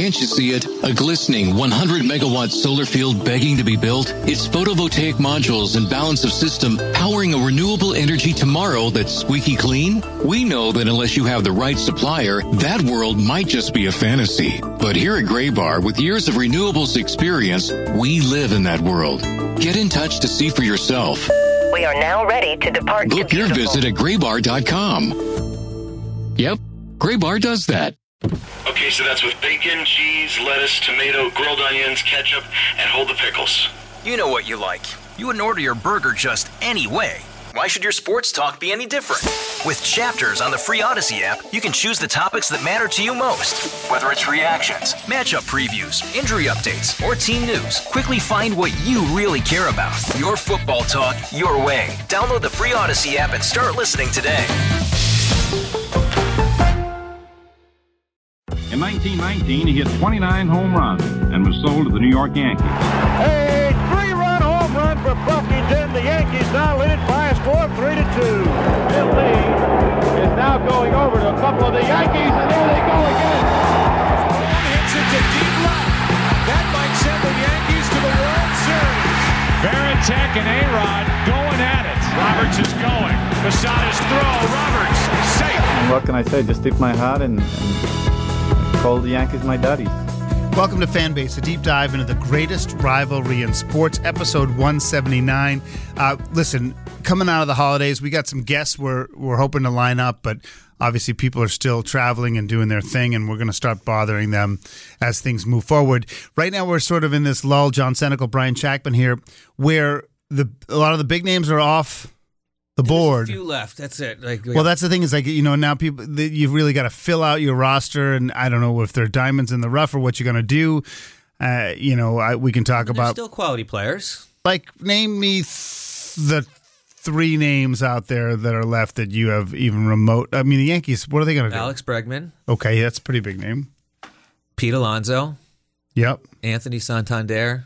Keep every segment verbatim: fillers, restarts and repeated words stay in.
Can't you see it? A glistening one hundred megawatt solar field begging to be built? It's photovoltaic modules and balance of system powering a renewable energy tomorrow that's squeaky clean? We know that unless you have the right supplier, that world might just be a fantasy. But here at Graybar, with years of renewables experience, we live in that world. Get in touch to see for yourself. We are now ready to depart. Book your visit at graybar dot com. Yep, Graybar does that. Okay, so that's with bacon, cheese, lettuce, tomato, grilled onions, ketchup, and hold the pickles. You know what you like. You wouldn't order your burger just any way. Why should your sports talk be any different? With Chapters on the free Odyssey app, you can choose the topics that matter to you most. Whether it's reactions, matchup previews, injury updates, or team news, quickly find what you really care about. Your football talk, your way. Download the free Odyssey app and start listening today. In nineteen nineteen, he hit twenty-nine home runs and was sold to the New York Yankees. A three-run home run for Buffington. The Yankees now lead it by a score of three to two. Bill Lee is now going over to a couple of the Yankees, and there they go again. Hits it to deep left. That might send the Yankees to the World Series. Varitek and A-Rod going at it. Roberts is going. Posada's throw. Roberts safe. What can I say? Just tip my hat and, and call the Yankees my daddies. Welcome to Fanbase, a deep dive into the greatest rivalry in sports, episode one seventy-nine. Uh, listen, coming out of the holidays, we got some guests we're, we're hoping to line up, but obviously people are still traveling and doing their thing, and we're going to start bothering them as things move forward. Right now, we're sort of in this lull. John Senecal, Brian Shackman here, where the a lot of the big names are off the board. There's a few left. That's it. Like, we well, got- that's the thing is like, you know, now people, the, you've really got to fill out your roster, and I don't know if they're diamonds in the rough or what you're going to do. Uh, you know, I, we can talk There's about still quality players. Like, name me th- the three names out there that are left that you have even remote. I mean, the Yankees, what are they going to do? Alex Bregman. Okay, that's a pretty big name. Pete Alonso. Yep. Anthony Santander.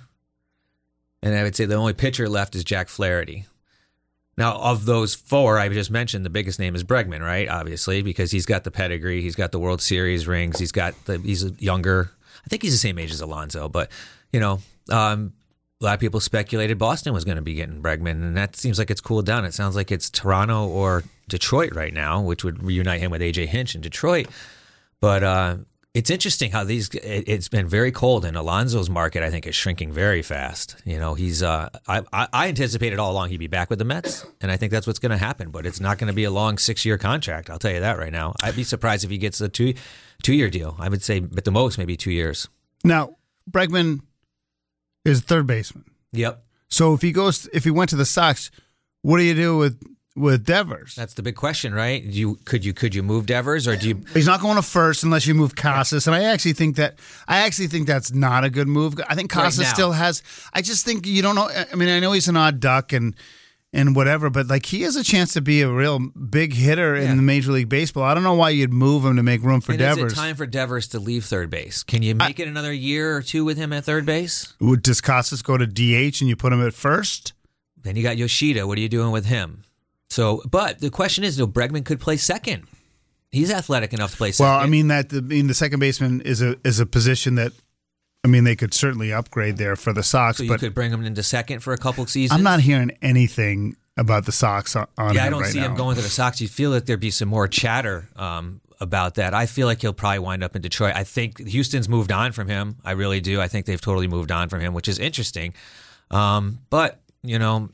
And I would say the only pitcher left is Jack Flaherty. Now, of those four I just mentioned, the biggest name is Bregman, right? Obviously, because he's got the pedigree, he's got the World Series rings, he's got the he's younger. I think he's the same age as Alonso, but you know, um, a lot of people speculated Boston was going to be getting Bregman, and that seems like it's cooled down. It sounds like it's Toronto or Detroit right now, which would reunite him with A J Hinch in Detroit. But uh, it's interesting how these it, it's been very cold, and Alonso's market I think is shrinking very fast. You know, he's uh, I, I I anticipated all along he'd be back with the Mets, and I think that's what's going to happen. But it's not going to be a long six year contract. I'll tell you that right now. I'd be surprised if he gets a two two year deal. I would say at the most maybe two years. Now, Bregman is third baseman. Yep. So if he goes, if he went to the Sox, what do you do with? With Devers? That's the big question, right? Do you could you could you move Devers, or do you? He's not going to first unless you move Casas, and I actually think that I actually think that's not a good move. I think Casas Right now. still has. I just think you don't know. I mean, I know he's an odd duck and and whatever, but like he has a chance to be a real big hitter Yeah. in the Major League Baseball. I don't know why you'd move him to make room for And Devers. Is it time for Devers to leave third base? Can you make it another year or two with him at third base? Would does Casas go to D H and you put him at first? Then you got Yoshida. What are you doing with him? So, but the question is, though, Bregman could play second. He's athletic enough to play second. Well, I mean that the, I mean the second baseman is a is a position that I mean they could certainly upgrade there for the Sox. so you but could bring him into second for a couple seasons. I'm not hearing anything about the Sox on, on Yeah, I him don't right see now. him going to the Sox. You feel like there'd be some more chatter um, about that. I feel like he'll probably wind up in Detroit. I think Houston's moved on from him. I really do. I think they've totally moved on from him, which is interesting. Um, but you know.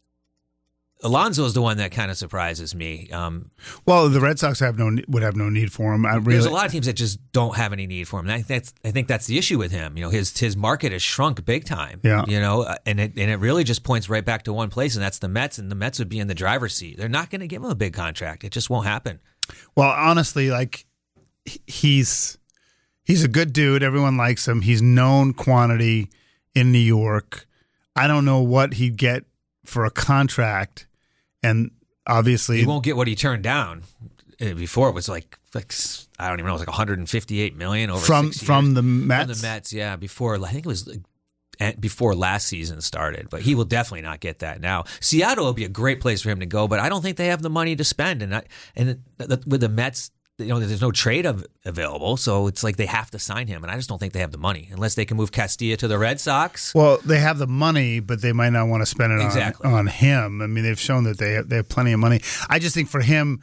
Alonso is the one that kind of surprises me. Um, Well, the Red Sox have no would have no need for him. I really, There's a lot of teams that just don't have any need for him. And I think that's I think that's the issue with him. You know, his his market has shrunk big time. Yeah. You know, and it and it really just points right back to one place, and that's the Mets. And the Mets would be in the driver's seat. They're not going to give him a big contract. It just won't happen. Well, honestly, like he's he's a good dude. Everyone likes him. He's known quantity in New York. I don't know what he'd get for a contract, and obviously He won't get what he turned down. Uh, Before it was like like I don't even know. It was like one hundred fifty-eight million dollars over from six from years. the Mets. From the Mets, yeah. Before I think it was like, at- before last season started, but he will definitely not get that now. Seattle will be a great place for him to go, but I don't think they have the money to spend. And I, and the, the, with the Mets, you know, there's no trade of, available, so it's like they have to sign him, and I just don't think they have the money unless they can move Castilla to the Red Sox. Well, they have the money, but they might not want to spend it exactly. on, on him. I mean, they've shown that they have, they have plenty of money. I just think for him,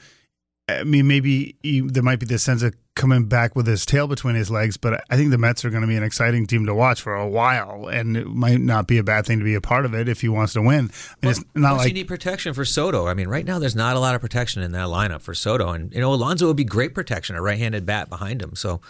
I mean, maybe he, there might be this sense of coming back with his tail between his legs, but I think the Mets are going to be an exciting team to watch for a while, and it might not be a bad thing to be a part of it if he wants to win. I mean, well, it's not plus like you need protection for Soto. I mean, right now there's not a lot of protection in that lineup for Soto, and you know Alonso would be great protection, a right-handed bat behind him. So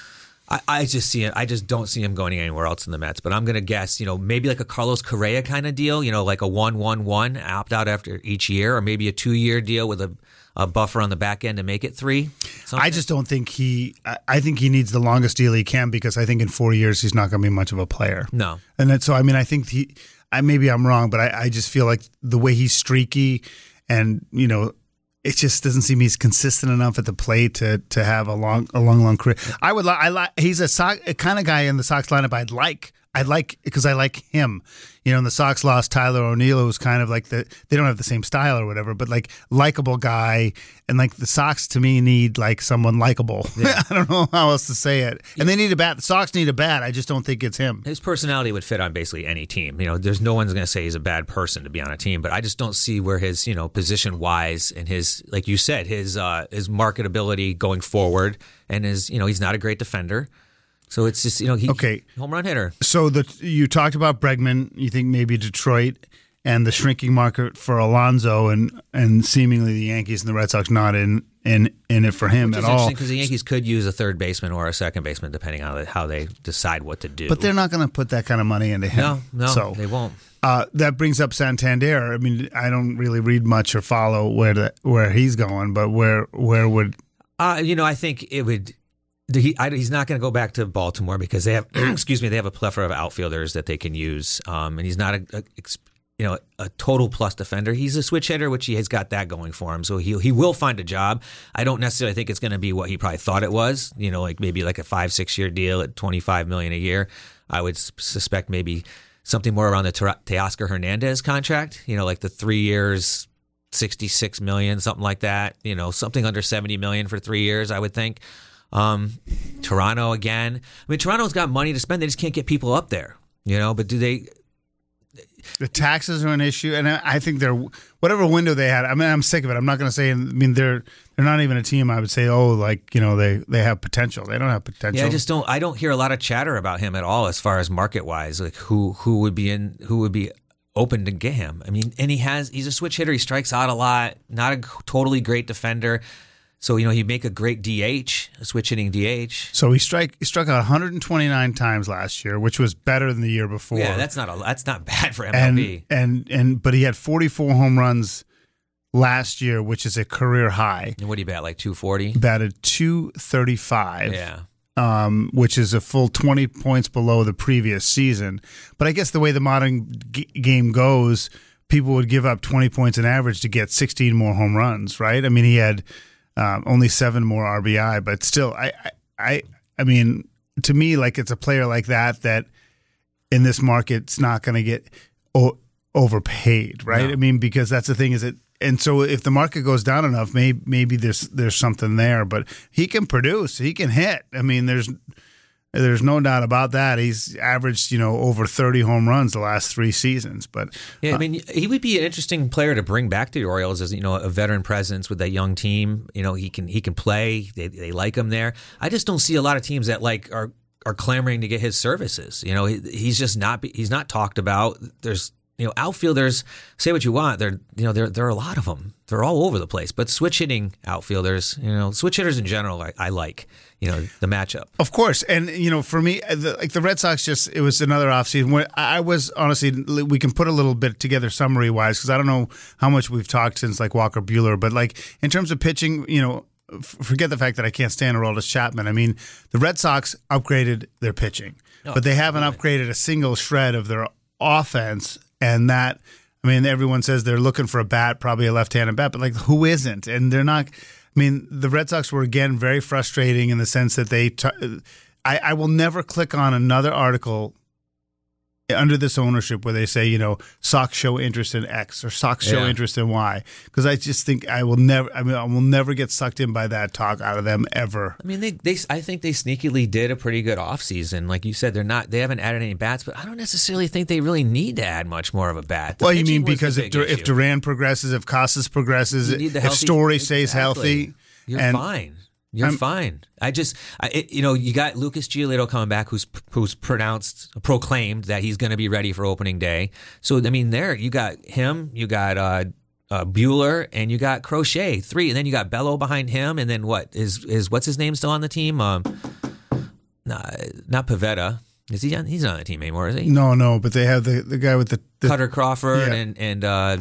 I, I just see it. I just don't see him going anywhere else in the Mets. But I'm going to guess, you know, maybe like a Carlos Correa kind of deal, you know, like a one one one opt out after each year, or maybe a two year deal with a. a buffer on the back end to make it three? Something? I just don't think he – I think he needs the longest deal he can because I think in four years he's not going to be much of a player. No. And then, so, I mean, I think he – I maybe I'm wrong, but I, I just feel like the way he's streaky and, you know, it just doesn't seem he's consistent enough at the plate to to have a long, a long, long career. I would li- I like he's a, Sox, a kind of guy in the Sox lineup I'd like. I'd like because I like him. You know, and the Sox lost Tyler O'Neill, who's kind of like the they don't have the same style or whatever, but like likable guy. And like the Sox to me need like someone likable. Yeah. I don't know how else to say it. And they need a bat. The Sox need a bat. I just don't think it's him. His personality would fit on basically any team. You know, there's no one's going to say he's a bad person to be on a team, but I just don't see where his, you know, position wise and his, like you said, his uh, his marketability going forward, and his, you know, he's not a great defender. So it's just, you know, he okay. home run hitter. So the you talked about Bregman. You think maybe Detroit and the shrinking market for Alonso, and and seemingly the Yankees and the Red Sox not in in, in it for him Which at is all. interesting because the Yankees could use a third baseman or a second baseman depending on how they decide what to do. But they're not going to put that kind of money into him. No, no, so, they won't. Uh, that brings up Santander. I mean, I don't really read much or follow where the, where he's going, but where where would uh, you know? I think it would. He, I, he's not going to go back to Baltimore because they have, excuse me, they have a plethora of outfielders that they can use, um, and he's not a, a, you know, a total plus defender. He's a switch hitter, which he has got that going for him. So he he will find a job. I don't necessarily think it's going to be what he probably thought it was. You know, like maybe like a five six year deal at twenty-five million a year. I would suspect maybe something more around the Teoscar Hernandez contract. You know, like the three years, sixty-six million, something like that. You know, something under seventy million for three years. I would think. Um, Toronto again. I mean, Toronto's got money to spend. They just can't get people up there, you know. But do they? The taxes are an issue, and I think they're whatever window they had. I mean, I'm sick of it. I'm not going to say. I mean, they're they're not even a team. I would say, oh, like you know, they they have potential. They don't have potential. Yeah, I just don't. I don't hear a lot of chatter about him at all as far as market wise. Like who who would be in who would be open to get him. I mean, and he has. He's a switch hitter. He strikes out a lot. Not a totally great defender. So, you know, he'd make a great D H, a switch hitting D H. So he strike he struck out one hundred twenty-nine times last year, which was better than the year before. Yeah, that's not a, that's not bad for M L B. And, and and but he had forty-four home runs last year, which is a career high. And what do you bat, like two forty? Batted two thirty-five. Yeah. Um, which is a full twenty points below the previous season. But I guess the way the modern g- game goes, people would give up twenty points an average to get sixteen more home runs, right? I mean, he had Um, only seven more R B I, but still, I, I, I mean, to me, like it's a player like that that in this market's not going to get o- overpaid, right? No. I mean, because that's the thing is it, and so if the market goes down enough, maybe maybe there's there's something there. But he can produce, he can hit. I mean, there's there's no doubt about that. He's averaged, you know, over thirty home runs the last three seasons. But yeah, I mean, he would be an interesting player to bring back to the Orioles as, you know, a veteran presence with that young team. You know, he can he can play. They they like him there. I just don't see a lot of teams that like are are clamoring to get his services. You know, he, he's just not he's not talked about. There's you know, outfielders, say what you want. They're, you know, there there are a lot of them. They're all over the place. But switch hitting outfielders, you know, switch hitters in general, I, I like, you know, the matchup. Of course. And, you know, for me, the, like the Red Sox just, it was another offseason where I was honestly, we can put a little bit together summary wise, because I don't know how much we've talked since like Walker Buehler, but like in terms of pitching, you know, forget the fact that I can't stand Aroldis Chapman. I mean, the Red Sox upgraded their pitching, oh, but they haven't really upgraded a single shred of their offense. And that, I mean, everyone says they're looking for a bat, probably a left-handed bat, but like, who isn't? And they're not. I mean, the Red Sox were again very frustrating in the sense that they. T- I, I will never click on another article under this ownership where they say, you know, Sox show interest in X or Sox show Yeah. interest in Y. Because I just think I will never, I mean, I will never get sucked in by that talk out of them ever. I mean, they, they, I think they sneakily did a pretty good offseason. Like you said, they're not, they haven't added any bats, but I don't necessarily think they really need to add much more of a bat. The Well, you pitching mean was because the if, big Dur- if issue. Duran progresses, if Casas progresses, You need the if healthy- Story stays Exactly. healthy, You're and fine. You're I'm- fine. I just, I, it, you know, you got Lucas Giolito coming back, who's who's pronounced, proclaimed that he's going to be ready for opening day. So I mean, there you got him, you got uh, uh, Bueller, and you got Crochet, three, and then you got Bello behind him, and then what is is what's his name still on the team? Um, nah, not Pavetta. Is he on? He's not on the team anymore, is he? no, no, but they have the, the guy with the, the Cutter Crawford Yeah. and and uh,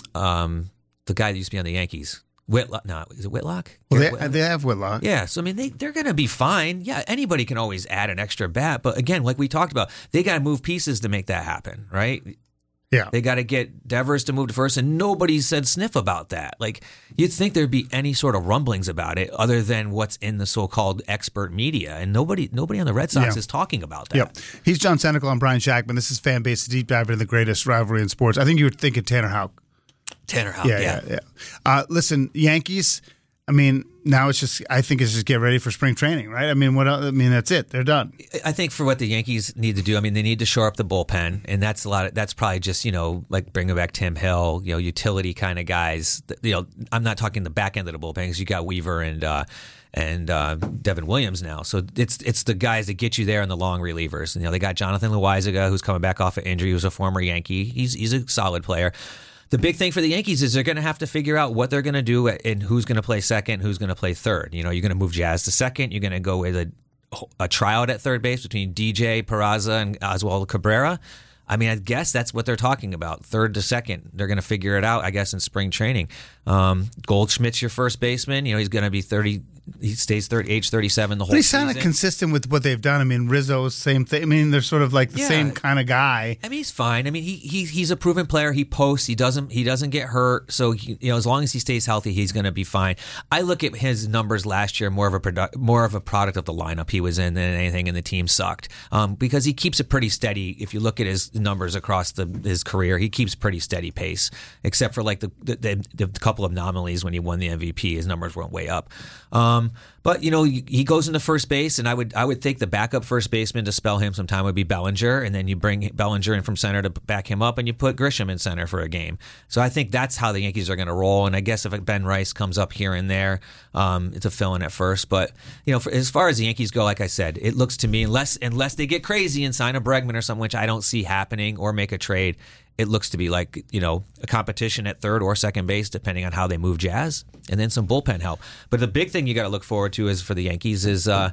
um, the guy that used to be on the Yankees. Whitlock, no, is it Whitlock? well, Garrett they, Whitlock? they have Whitlock. Yeah, so I mean, they, they're going to be fine. Yeah, anybody can always add an extra bat. But again, like we talked about, they got to move pieces to make that happen, right? Yeah. They got to get Devers to move to first, and nobody said sniff about that. Like, you'd think there'd be any sort of rumblings about it other than what's in the so-called expert media, and nobody nobody on the Red Sox Yeah. is talking about that. Yep. He's John Senecal and Brian Shackman. This is Fan Base, a deep dive into the greatest rivalry in sports. I think you were thinking Tanner Houck. Tanner Houck, Yeah, yeah. yeah, yeah. Uh, listen, Yankees, I mean, now it's just, I think it's just get ready for spring training, right? I mean, what else? I mean, that's it. They're done. I think for what the Yankees need to do, I mean, they need to shore up the bullpen, and that's a lot. Of, that's probably just you know, like bringing back Tim Hill, you know, utility kind of guys. You know, I'm not talking the back end of the bullpen because you got Weaver and uh, and uh, Devin Williams now. So it's it's the guys that get you there in the long relievers. And, you know, they got Jonathan Loaizaga, who's coming back off of injury, who's a former Yankee. He's he's a solid player. The big thing for the Yankees is they're going to have to figure out what they're going to do and who's going to play second, who's going to play third. You know, you're going to move Jazz to second. You're going to go with a, a tryout at third base between D J, Peraza, and Oswaldo Cabrera. I mean, I guess that's what they're talking about. Third to second. They're going to figure it out, I guess, in spring training. Um, Goldschmidt's your first baseman. You know, he's going to be thirty. He stays thirty, age thirty-seven the whole But he's season. kind of consistent with what they've done. I mean, Rizzo's same thing. I mean, they're sort of like the Yeah. same kind of guy. I mean, he's fine. I mean, he, he he's a proven player. He posts. He doesn't he doesn't get hurt. So he, you know, as long as he stays healthy, he's going to be fine. I look at his numbers last year more of a produ- more of a product of the lineup he was in than anything, and the team sucked um, because he keeps it pretty steady. If you look at his numbers across the his career, he keeps pretty steady pace, except for like the the, the, the couple of anomalies when he won the M V P. His numbers went way up. Um, But you know, he goes into first base, and I would I would think the backup first baseman to spell him some time would be Bellinger, and then you bring Bellinger in from center to back him up, and you put Grisham in center for a game. So I think that's how the Yankees are going to roll. And I guess if Ben Rice comes up here and there, um, it's a fill-in at first. But you know, for, as far as the Yankees go, like I said, it looks to me unless unless they get crazy and sign a Bregman or something, which I don't see happening, or make a trade. It looks to be like, you know, a competition at third or second base, depending on how they move Jazz, and then some bullpen help. But the big thing you got to look forward to is for the Yankees is, uh,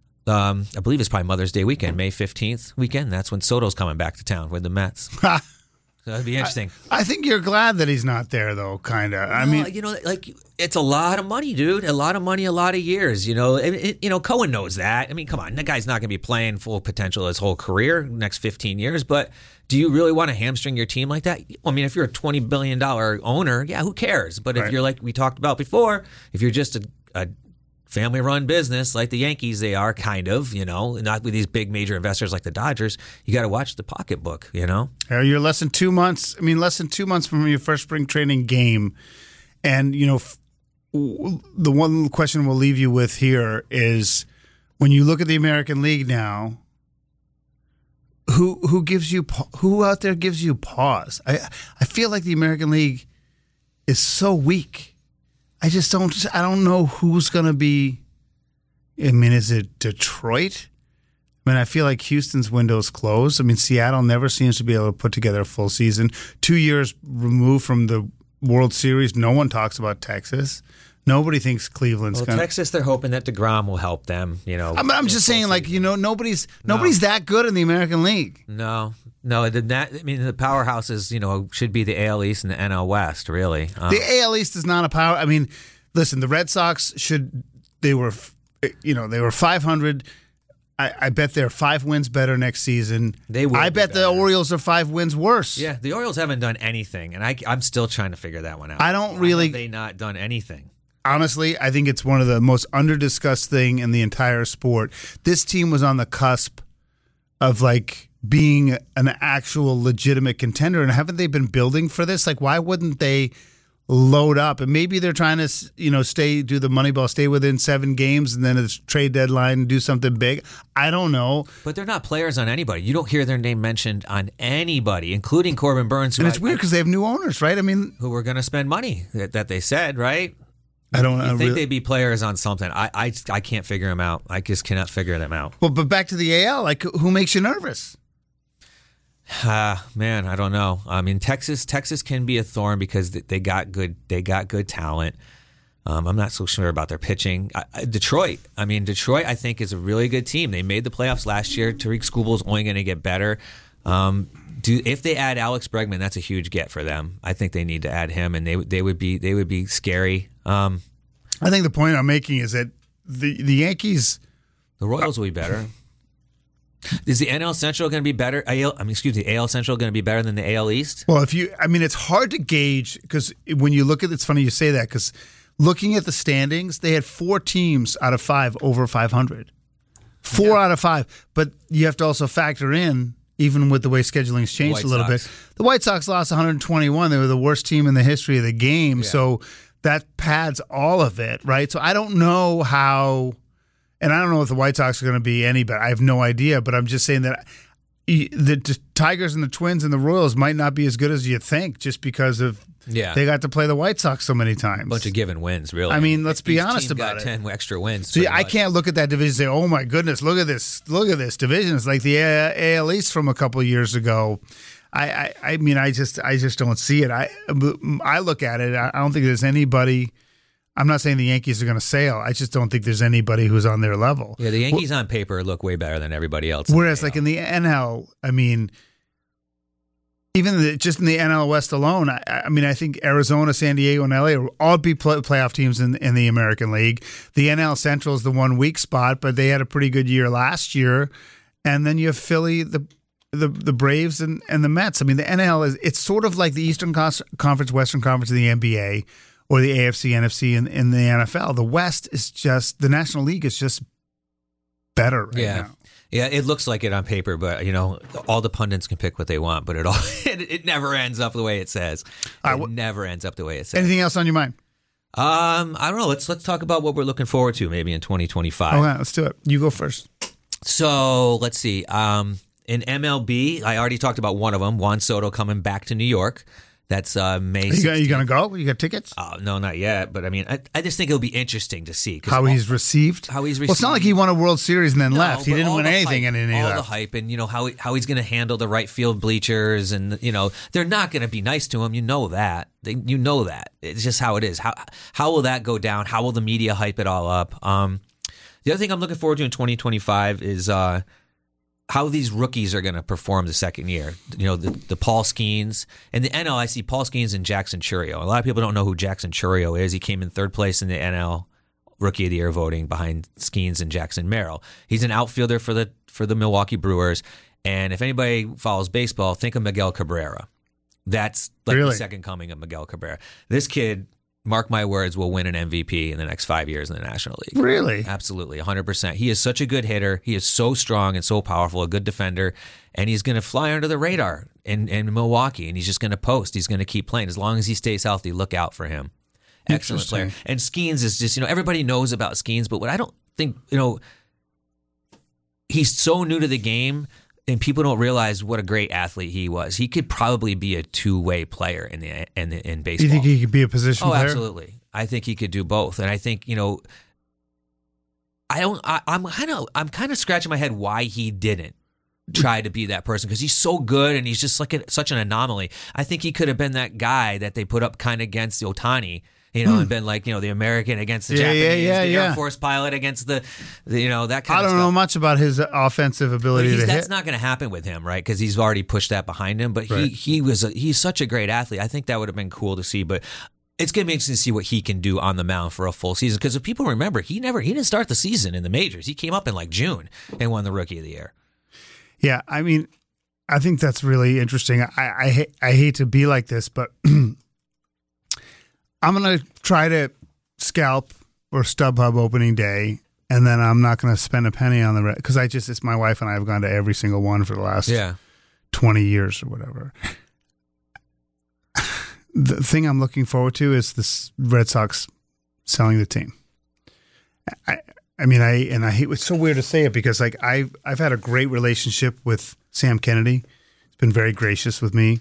um, I believe it's probably Mother's Day weekend, May fifteenth weekend. That's when Soto's coming back to town with the Mets. So that'd be interesting. I, I think you're glad that he's not there, though, kind of. I No, mean, you know, like it's a lot of money, dude. A lot of money, a lot of years. You know, it, it, you know, Cohen knows that. I mean, come on, that guy's not going to be playing full potential his whole career, next fifteen years. But do you really want to hamstring your team like that? I mean, if you're a twenty billion dollars owner, yeah, who cares? But if Right. you're like we talked about before, if you're just a, a family-run business like the Yankees, they are kind of, you know, not with these big major investors like the Dodgers, you got to watch the pocketbook, you know? Uh, You're less than two months. I mean, less than two months from your first spring training game, and you know, f- w- the one question we'll leave you with here is, when you look at the American League now, who who gives you pa- who out there gives you pause? I I feel like the American League is so weak. I just don't. I don't know who's going to be. I mean, is it Detroit? I mean, I feel like Houston's window's closed. I mean, Seattle never seems to be able to put together a full season. Two years removed from the World Series, no one talks about Texas. Nobody thinks Cleveland's Well, going to. Texas, they're hoping that DeGrom will help them, you know. I'm, I'm in just full saying, like, season. you know, nobody's No. nobody's that good in the American League. No, no, the, that, I mean, the powerhouses, you know, should be the A L East and the N L West, really. Um, The A L East is not a power. I mean, listen, the Red Sox should. They were, you know, they were five hundred. I, I bet they're five wins better next season. They will I be bet the better. Orioles are five wins worse. yeah, the Orioles haven't done anything, and I, I'm still trying to figure that one out. I don't Why really- have they not done anything? Honestly, I think it's one of the most under-discussed thing in the entire sport. This team was on the cusp of, like, being an actual legitimate contender. And haven't they been building for this? Like, why wouldn't they load up? And maybe they're trying to, you know, stay, do the money ball, stay within seven games, and then it's trade deadline and do something big. I don't know. But they're not players on anybody. You don't hear their name mentioned on anybody, including Corbin Burns. Who and it's I, weird because they have new owners, right? I mean, who were going to spend money that, that they said, right? I don't You I think really, they'd be players on something. I, I I can't figure them out. I just cannot figure them out. Well, but back to the A L, like, who makes you nervous? Ah, man, I don't know. I mean, Texas Texas can be a thorn because they got good they got good talent. Um, I'm not so sure about their pitching. I, I, Detroit, I mean, Detroit, I think is a really good team. They made the playoffs last year. Tariq Skubal is only going to get better. Um, do if they add Alex Bregman, that's a huge get for them. I think they need to add him, and they they would be they would be scary. Um, I think the point I'm making is that the the Yankees, the Royals will be better. Is the N L Central going to be better? A L, I mean, excuse me, A L Central going to be better than the A L East? Well, if you, I mean, it's hard to gauge because when you look at, it's funny you say that because looking at the standings, they had four teams out of five over five hundred. Four yeah. out of five, but you have to also factor in, even with the way scheduling's changed a little Sox. bit, the White Sox lost one hundred twenty-one. They were the worst team in the history of the game, yeah. so that pads all of it, right? So I don't know how. And I don't know if the White Sox are going to be any better. I have no idea, but I'm just saying that the Tigers and the Twins and the Royals might not be as good as you think just because of yeah. they got to play the White Sox so many times. A bunch of given wins, really. I mean, let's be Each honest team about got it. ten extra wins. So I can't look at that division and say, oh, my goodness, look at this. Look at this division. It's like the A L East from a couple of years ago. I, I, I mean, I just I just don't see it. I, I look at it. I don't think there's anybody – I'm not saying the Yankees are going to sail. I just don't think there's anybody who's on their level. Yeah, the Yankees on paper look way better than everybody else. Whereas, like in the N L, I mean, even the, just in the N L West alone, I, I mean, I think Arizona, San Diego, and L A will all be play, playoff teams in, in the American League. The N L Central is the one weak spot, but they had a pretty good year last year. And then you have Philly, the the the Braves, and, and the Mets. I mean, the N L is it's sort of like the Eastern Conference, Western Conference of the N B A. Or the A F C, N F C, and in the N F L. The West is just, the National League is just better right yeah. now. Yeah, it looks like it on paper, but, you know, all the pundits can pick what they want, but it all it, it never ends up the way it says. It uh, never ends up the way it says. Anything else on your mind? Um, I don't know. Let's let's talk about what we're looking forward to maybe in twenty twenty-five. Okay, let's do it. You go first. So, let's see. Um, in M L B, I already talked about one of them, Juan Soto coming back to New York. That's uh, May sixteenth. Are you going to go? You got tickets? Oh, no, not yet. But, I mean, I, I just think it'll be interesting to see. How all, he's received? How he's received. Well, it's not like he won a World Series and then no, left. He didn't win anything hype, and then he all left. All the hype and, you know, how, he, how he's going to handle the right field bleachers. And, you know, they're not going to be nice to him. You know that. They, you know that. It's just how it is. How how will that go down? How will the media hype it all up? Um, the other thing I'm looking forward to in twenty twenty-five is uh, – how these rookies are going to perform the second year. You know, the, the Paul Skeens. In the N L, I see Paul Skeens and Jackson Chourio. A lot of people don't know who Jackson Chourio is. He came in third place in the N L Rookie of the Year voting behind Skeens and Jackson Merrill. He's an outfielder for the for the Milwaukee Brewers. And if anybody follows baseball, think of Miguel Cabrera. That's like really? the second coming of Miguel Cabrera. This kid, mark my words, will win an M V P in the next five years in the National League. Really? Absolutely, one hundred percent. He is such a good hitter. He is so strong and so powerful, a good defender, and he's going to fly under the radar in, in Milwaukee, and he's just going to post. He's going to keep playing. As long as he stays healthy, look out for him. Excellent player. And Skeens is just, you know, everybody knows about Skeens, but what I don't think, you know, he's so new to the game, and people don't realize what a great athlete he was. He could probably be a two-way player in the in, the, in baseball. You think he could be a position oh, player? Oh, absolutely. I think he could do both. And I think, you know, I don't. I, I'm kind of. I'm kind of scratching my head why he didn't try to be that person, because he's so good and he's just like a, such an anomaly. I think he could have been that guy that they put up kind of against Ohtani. You know, hmm. and been like, you know, the American against the yeah, Japanese, yeah, yeah, the yeah. Air Force pilot against the, the, you know, that kind I of stuff. I don't know much about his offensive ability to that's hit. That's not going to happen with him, right? Because he's already pushed that behind him. But right. he he was a, he's such a great athlete. I think that would have been cool to see. But it's going to be interesting to see what he can do on the mound for a full season. Because if people remember, he never he didn't start the season in the majors. He came up in like June and won the Rookie of the Year. Yeah, I mean, I think that's really interesting. I I, ha- I hate to be like this, but I'm going to try to scalp or StubHub opening day and then I'm not going to spend a penny on the Red, because I just, it's my wife and I have gone to every single one for the last yeah. twenty years or whatever. The thing I'm looking forward to is this Red Sox selling the team. I, I mean, I and I hate. It's so weird to say it because, like, I've I've had a great relationship with Sam Kennedy. He's been very gracious with me,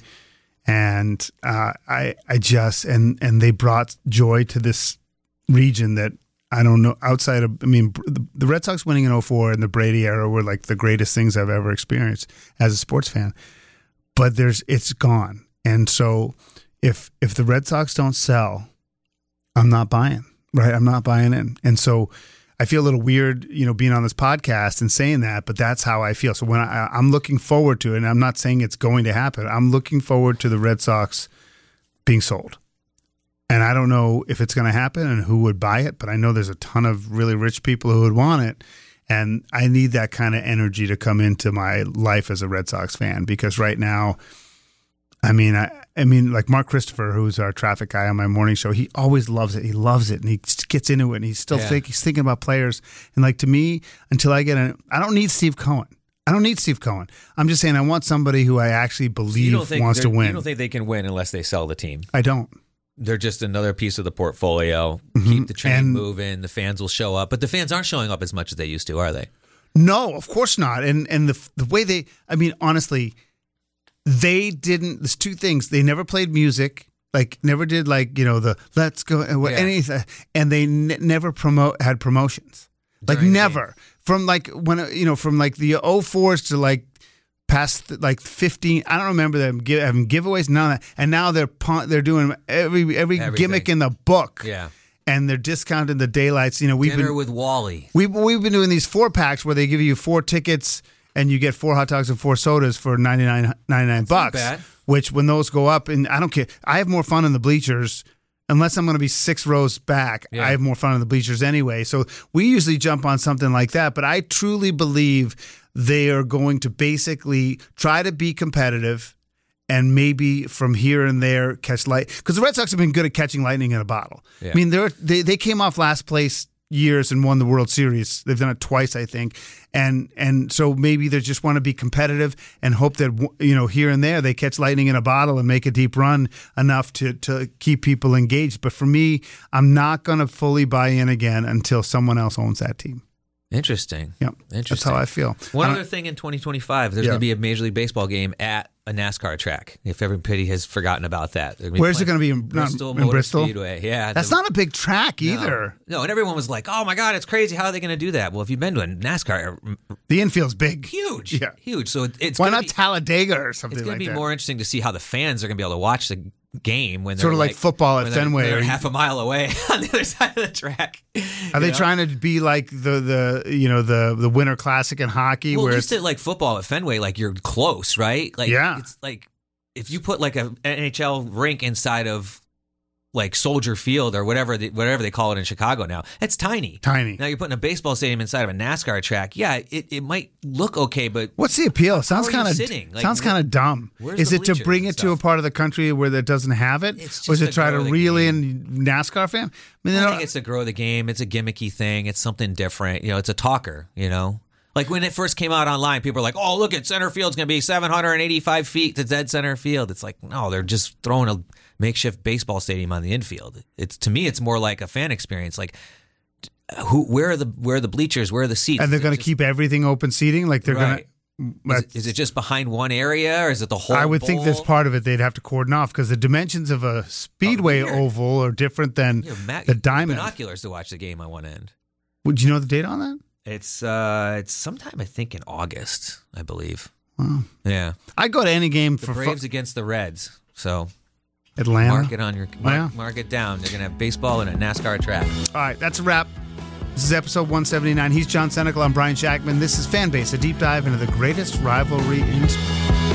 and uh, I I just and and they brought joy to this region that I don't know outside of. I mean, the, the Red Sox winning in oh four and the Brady era were like the greatest things I've ever experienced as a sports fan. But there's it's gone, and so. If if the Red Sox don't sell, I'm not buying, right? I'm not buying in. And so I feel a little weird, you know, being on this podcast and saying that, but that's how I feel. So when I, I'm looking forward to it, and I'm not saying it's going to happen, I'm looking forward to the Red Sox being sold. And I don't know if it's going to happen and who would buy it, but I know there's a ton of really rich people who would want it. And I need that kind of energy to come into my life as a Red Sox fan, because right now, I mean, I, I mean, like Mark Christopher, who's our traffic guy on my morning show, he always loves it. He loves it, and he gets into it, and he's still yeah. think he's thinking about players. And like to me, until I get an, I don't need Steve Cohen. I don't need Steve Cohen. I'm just saying I want somebody who I actually believe so wants to win. You don't think they can win unless they sell the team? I don't. They're just another piece of the portfolio. Mm-hmm. Keep the train and, moving. The fans will show up, but the fans aren't showing up as much as they used to, are they? No, of course not. And and the the way they, I mean, honestly. They didn't, there's two things. They never played music, like never did like, you know, the let's go, and yeah. anything. And they n- never promote, had promotions. Like During never. From like when, you know, from like the oh fours to like past like fifteen, I don't remember them give, having giveaways, none of that. And now they're they're doing every every Everything. gimmick in the book. Yeah. And they're discounting the daylights. You know, we've Dinner been, with Wally. We've, we've been doing these four packs where they give you four tickets and you get four hot dogs and four sodas for ninety-nine, ninety-nine bucks. Not bad. Which, when those go up, and I don't care, I have more fun in the bleachers. Unless I'm going to be six rows back, yeah. I have more fun in the bleachers anyway. So we usually jump on something like that. But I truly believe they are going to basically try to be competitive and maybe from here and there catch light. Because the Red Sox have been good at catching lightning in a bottle. Yeah. I mean, they're, they they came off last place years and won the World Series. They've done it twice, I think. And and so maybe they just want to be competitive and hope that, you know, here and there they catch lightning in a bottle and make a deep run enough to, to keep people engaged. But for me, I'm not going to fully buy in again until someone else owns that team. Interesting. Yep. Interesting. That's how I feel. One I other thing in twenty twenty-five, there's Yeah. going to be a Major League Baseball game at a NASCAR track. If everybody has forgotten about that. Where's it going to be? In, Bristol not, in Motor Bristol? Speedway. Yeah. That's the, not a big track no, either. No, and everyone was like, oh my God, it's crazy. How are they going to do that? Well, if you've been to a NASCAR, the infield's big. Huge. Yeah. Huge. So it, it's Why gonna not be, Talladega or something It's going like to be that? more interesting to see how the fans are going to be able to watch the game when they're Sort of like football at when they're- Fenway, They're or- half a mile away on the other side of the track. Are they You know? trying to be like the, the you know the the Winter Classic in hockey, Well, where at it's least at like football at Fenway, like you're close, right? Like, Yeah. it's like if you put like a N H L rink inside of like Soldier Field or whatever they, whatever they call it in Chicago now, it's tiny. tiny? Now you're putting a baseball stadium inside of a NASCAR track. Yeah, it, it might look okay, but What's the appeal? Sounds are you kind of sitting? Like, sounds wh- kind of dumb. where's Is the it to bleachers bring and it to a stuff? part of the country where that doesn't have it, It's or is just it to try to grow the reel game. in NASCAR fan? I mean, I they're think it's to grow the game. It's a gimmicky thing. It's something different. You know, it's a talker, you know? Like when it first came out online, people were like, oh, look, at center field's going to be seven hundred eighty-five feet to dead center field. It's like, no, they're just throwing a makeshift baseball stadium on the infield. It's to me, it's more like a fan experience. Like, who, where are the where are the bleachers? Where are the seats? and they're Is it going to just- keep everything open seating, like they're Right. going Is to. it, is it just behind one area, or is it the whole? I would think there's bowl? part of it they'd have to cordon off because the dimensions of a speedway weird. oval are different than You know, ma- the diamond. binoculars to watch the game on one end. Would you know the date on that? It's uh, it's sometime I think in August, I believe. Wow. Yeah, I'd go to any game the for fu- Braves against the Reds. So Atlanta. mark it on your mark, Yeah. mark it down. They're gonna have baseball and a NASCAR track. All right, that's a wrap. This is episode one seventy-nine. He's John Senecal. I'm Brian Shackman. This is Fanbase, a deep dive into the greatest rivalry in sports.